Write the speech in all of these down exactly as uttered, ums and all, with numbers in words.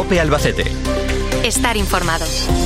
COPE Albacete. Estar informado.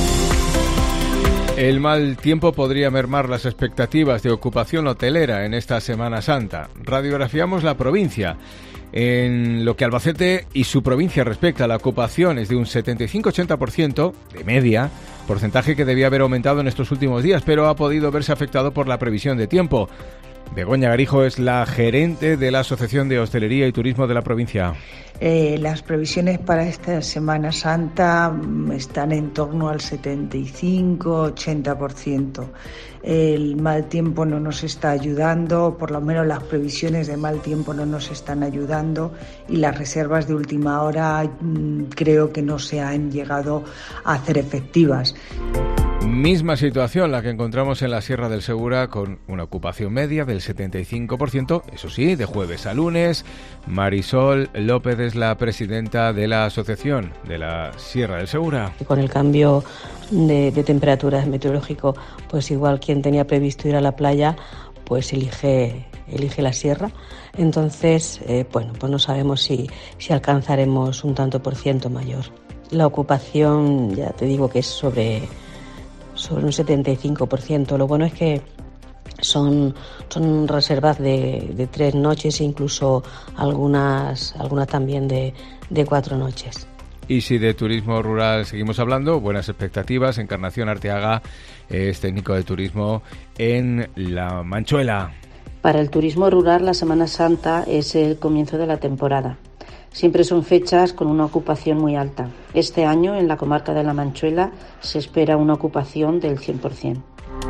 El mal tiempo podría mermar las expectativas de ocupación hotelera en esta Semana Santa. Radiografiamos la provincia. En lo que Albacete y su provincia respecta, la ocupación es de un setenta y cinco a ochenta por ciento de media, porcentaje que debía haber aumentado en estos últimos días, pero ha podido verse afectado por la previsión de tiempo. Begoña Garijo es la gerente de la Asociación de Hostelería y Turismo de la provincia. Eh, las previsiones para esta Semana Santa están en torno al setenta y cinco a ochenta por ciento. El mal tiempo no nos está ayudando, por lo menos las previsiones de mal tiempo no nos están ayudando, y las reservas de última hora mmm, creo que no se han llegado a hacer efectivas. Misma situación la que encontramos en la Sierra del Segura, con una ocupación media del setenta y cinco por ciento, eso sí, de jueves a lunes. Marisol López es la presidenta de la Asociación de la Sierra del Segura. Con el cambio de, de temperaturas meteorológico, pues igual quien tenía previsto ir a la playa, pues elige, elige la sierra. Entonces, eh, bueno, pues no sabemos si, si alcanzaremos un tanto por ciento mayor. La ocupación, ya te digo que es sobre... sobre un setenta y cinco por ciento. Lo bueno es que son, son reservas de, de tres noches e incluso algunas, algunas también de, de cuatro noches. Y si de turismo rural seguimos hablando, buenas expectativas. Encarnación Arteaga es técnico de turismo en La Manchuela. Para el turismo rural, la Semana Santa es el comienzo de la temporada. Siempre son fechas con una ocupación muy alta. Este año, en la comarca de La Manchuela, se espera una ocupación del cien por ciento.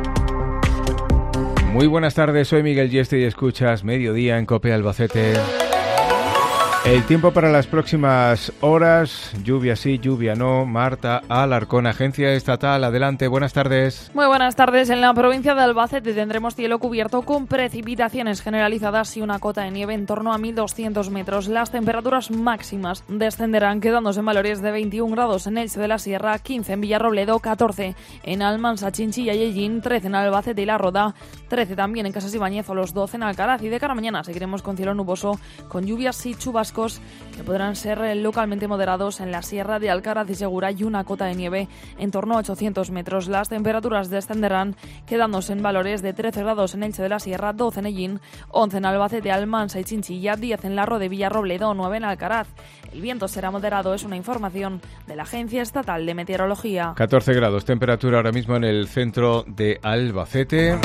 Muy buenas tardes, soy Miguel Yeste y escuchas Mediodía en COPE Albacete. El tiempo para las próximas horas, lluvia sí, lluvia no. Marta Alarcón, Agencia Estatal, adelante, buenas tardes. Muy buenas tardes. En la provincia de Albacete tendremos cielo cubierto con precipitaciones generalizadas y una cota de nieve en torno a mil doscientos metros. Las temperaturas máximas descenderán, quedándose en valores de veintiún grados en Elche de la Sierra, quince en Villarrobledo, catorce en Almansa, Chinchilla y Ellín, trece en Albacete y La Roda, trece también en Casas Ibáñez o los doce en Alcaraz. Y de cara a mañana seguiremos con cielo nuboso, con lluvias y chubascos que podrán ser localmente moderados en la Sierra de Alcaraz y Segura y una cota de nieve en torno a ochocientos metros. Las temperaturas descenderán, quedándose en valores de trece grados en Elche de la Sierra, doce en Ellín, once en Albacete, Almansa y Chinchilla, diez en La Roda de Villarrobledo, nueve en Alcaraz. El viento será moderado, es una información de la Agencia Estatal de Meteorología. catorce grados, temperatura ahora mismo en el centro de Albacete.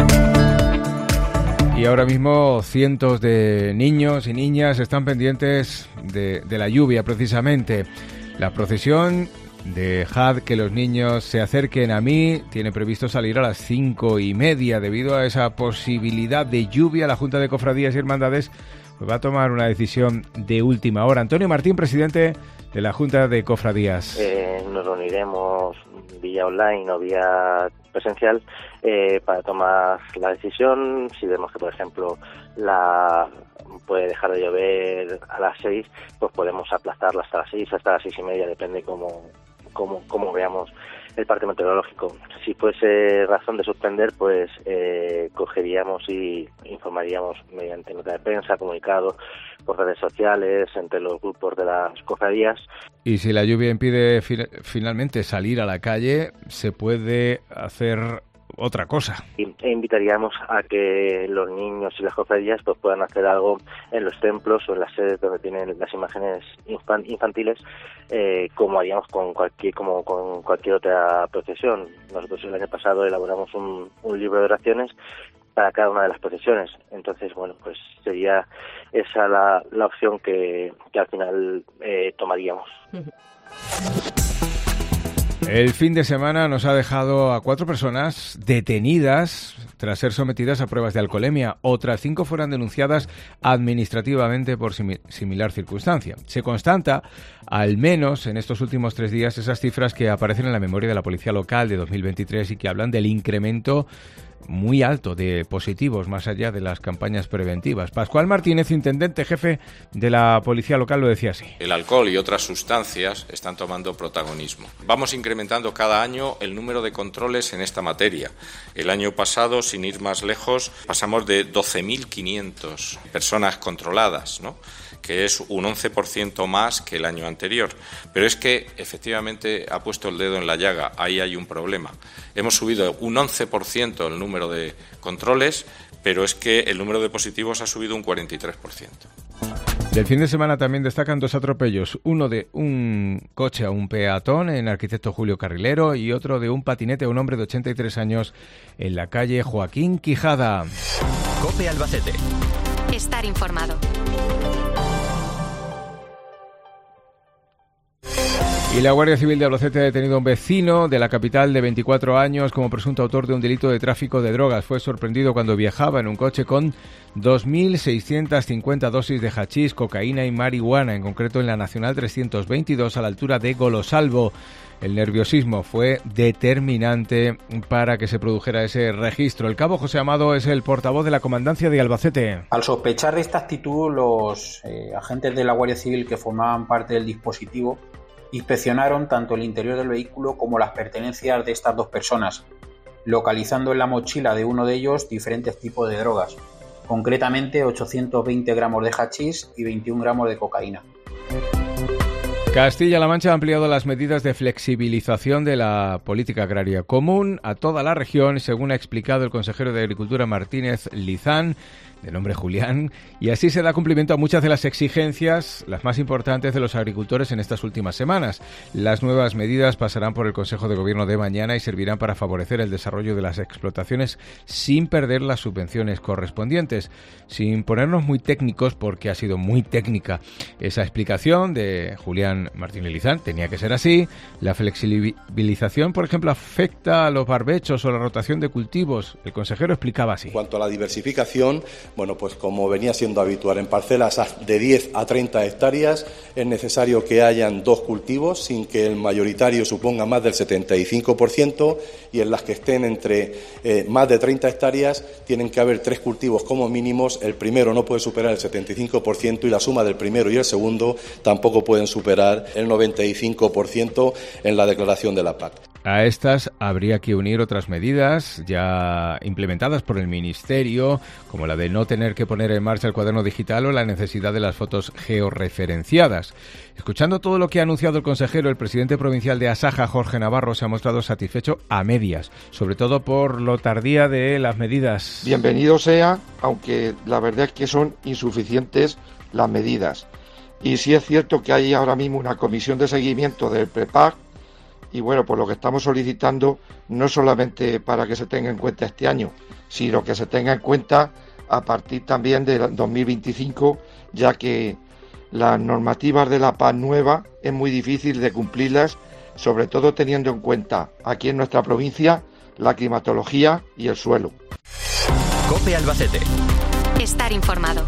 Y ahora mismo cientos de niños y niñas están pendientes de, de la lluvia, precisamente. La procesión dejad que los niños se acerquen a mí tiene previsto salir a las cinco y media. Debido a esa posibilidad de lluvia, la Junta de Cofradías y Hermandades pues va a tomar una decisión de última hora. Antonio Martín, presidente de la Junta de Cofradías. Eh, nos reuniremos vía online o vía presencial eh, para tomar la decisión. Si vemos que, por ejemplo, la puede dejar de llover a las seis, pues podemos aplazarla hasta las seis, hasta las seis y media, depende cómo, cómo, cómo veamos el parte meteorológico. Si fuese razón de suspender, pues eh, cogeríamos y informaríamos mediante nota de prensa, comunicado por redes sociales, entre los grupos de las cofradías. Y si la lluvia impide fi- finalmente salir a la calle, se puede hacer otra cosa. E invitaríamos a que los niños y las cofradías pues puedan hacer algo en los templos o en las sedes donde tienen las imágenes infan- infantiles, eh, como haríamos con cualquier como con cualquier otra procesión. Nosotros el año pasado elaboramos un, un libro de oraciones para cada una de las procesiones. Entonces, bueno, pues sería esa la, la opción que, que al final eh, tomaríamos. El fin de semana nos ha dejado a cuatro personas detenidas tras ser sometidas a pruebas de alcoholemia. Otras cinco fueron denunciadas administrativamente por simi- similar circunstancia. Se constata, al menos en estos últimos tres días, esas cifras que aparecen en la memoria de la Policía Local de dos mil veintitrés y que hablan del incremento muy alto de positivos, más allá de las campañas preventivas. Pascual Martínez, intendente jefe de la policía local, lo decía así. El alcohol y otras sustancias están tomando protagonismo. Vamos incrementando cada año el número de controles en esta materia. El año pasado, sin ir más lejos, pasamos de doce mil quinientas personas controladas, ¿no?, que es un once por ciento más que el año anterior. Pero es que, efectivamente, ha puesto el dedo en la llaga. Ahí hay un problema. Hemos subido un once por ciento el número de controles, pero es que el número de positivos ha subido un cuarenta y tres por ciento. Del fin de semana también destacan dos atropellos, uno de un coche a un peatón en Arquitecto Julio Carrilero y otro de un patinete a un hombre de ochenta y tres años en la calle Joaquín Quijada. COPE Albacete. Estar informado. Y la Guardia Civil de Albacete ha detenido a un vecino de la capital de veinticuatro años como presunto autor de un delito de tráfico de drogas. Fue sorprendido cuando viajaba en un coche con dos mil seiscientas cincuenta dosis de hachís, cocaína y marihuana, en concreto en la Nacional trescientos veintidós a la altura de Golosalvo. El nerviosismo fue determinante para que se produjera ese registro. El cabo José Amado es el portavoz de la Comandancia de Albacete. Al sospechar de esta actitud, los eh, agentes de la Guardia Civil que formaban parte del dispositivo inspeccionaron tanto el interior del vehículo como las pertenencias de estas dos personas, localizando en la mochila de uno de ellos diferentes tipos de drogas, concretamente ochocientos veinte gramos de hachís y veintiún gramos de cocaína. Castilla-La Mancha ha ampliado las medidas de flexibilización de la política agraria común a toda la región, según ha explicado el consejero de Agricultura Martínez Lizán, de nombre Julián, y así se da cumplimiento a muchas de las exigencias, las más importantes de los agricultores en estas últimas semanas. Las nuevas medidas pasarán por el Consejo de Gobierno de mañana y servirán para favorecer el desarrollo de las explotaciones sin perder las subvenciones correspondientes. Sin ponernos muy técnicos, porque ha sido muy técnica esa explicación de Julián Martínez Lizán, tenía que ser así. La flexibilización, por ejemplo, afecta a los barbechos o la rotación de cultivos. El consejero explicaba así. En cuanto a la diversificación, bueno, pues como venía siendo habitual, en parcelas de diez a treinta hectáreas es necesario que hayan dos cultivos sin que el mayoritario suponga más del setenta y cinco por ciento, y en las que estén entre eh, más de treinta hectáreas tienen que haber tres cultivos como mínimos. El primero no puede superar el setenta y cinco por ciento y la suma del primero y el segundo tampoco pueden superar el noventa y cinco por ciento en la declaración de la P A C. A estas habría que unir otras medidas ya implementadas por el Ministerio, como la de no tener que poner en marcha el cuaderno digital o la necesidad de las fotos georreferenciadas. Escuchando todo lo que ha anunciado el consejero, el presidente provincial de Asaja, Jorge Navarro, se ha mostrado satisfecho a medias, sobre todo por lo tardía de las medidas. Bienvenido sea, aunque la verdad es que son insuficientes las medidas. Y sí es cierto que hay ahora mismo una comisión de seguimiento del PREPAC. Y bueno, pues lo que estamos solicitando no solamente para que se tenga en cuenta este año, sino que se tenga en cuenta a partir también de dos mil veinticinco, ya que las normativas de la P A C nueva es muy difícil de cumplirlas, sobre todo teniendo en cuenta aquí en nuestra provincia la climatología y el suelo. COPE Albacete. Estar informado.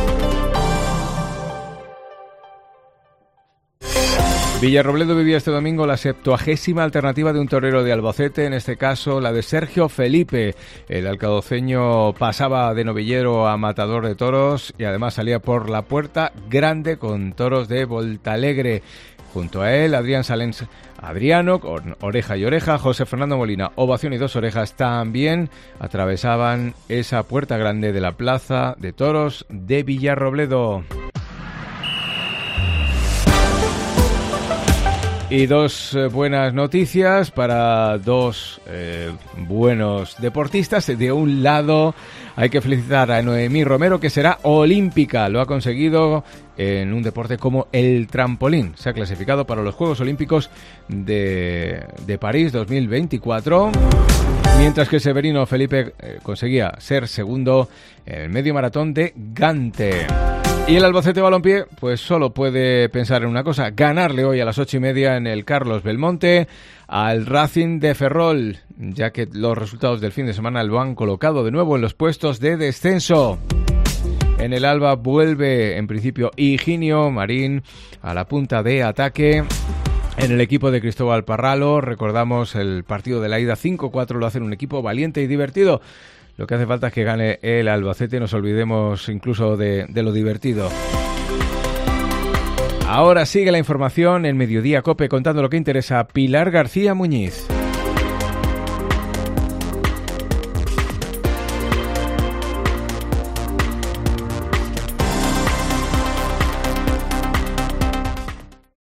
Villarrobledo vivía este domingo la septuagésima alternativa de un torero de Albacete, en este caso la de Sergio Felipe. El alcadoceño pasaba de novillero a matador de toros y además salía por la puerta grande con toros de Voltalegre. Junto a él, Adrián Salens Adriano, con oreja y oreja, José Fernando Molina, ovación y dos orejas, también atravesaban esa puerta grande de la plaza de toros de Villarrobledo. Y dos eh, buenas noticias para dos eh, buenos deportistas. De un lado hay que felicitar a Noemí Romero, que será olímpica. Lo ha conseguido en un deporte como el trampolín. Se ha clasificado para los Juegos Olímpicos de, de París dos mil veinticuatro. Mientras que Severino Felipe eh, conseguía ser segundo en el medio maratón de Gante. Y el Albacete Balompié, pues solo puede pensar en una cosa: ganarle hoy a las ocho y media en el Carlos Belmonte al Racing de Ferrol, ya que los resultados del fin de semana lo han colocado de nuevo en los puestos de descenso. En el Alba vuelve en principio Higinio Marín a la punta de ataque. En el equipo de Cristóbal Parralo, recordamos el partido de la ida cinco cuatro, lo hacen un equipo valiente y divertido. Lo que hace falta es que gane el Albacete, nos olvidemos incluso de, de lo divertido. Ahora sigue la información en Mediodía COPE, contando lo que interesa Pilar García Muñiz.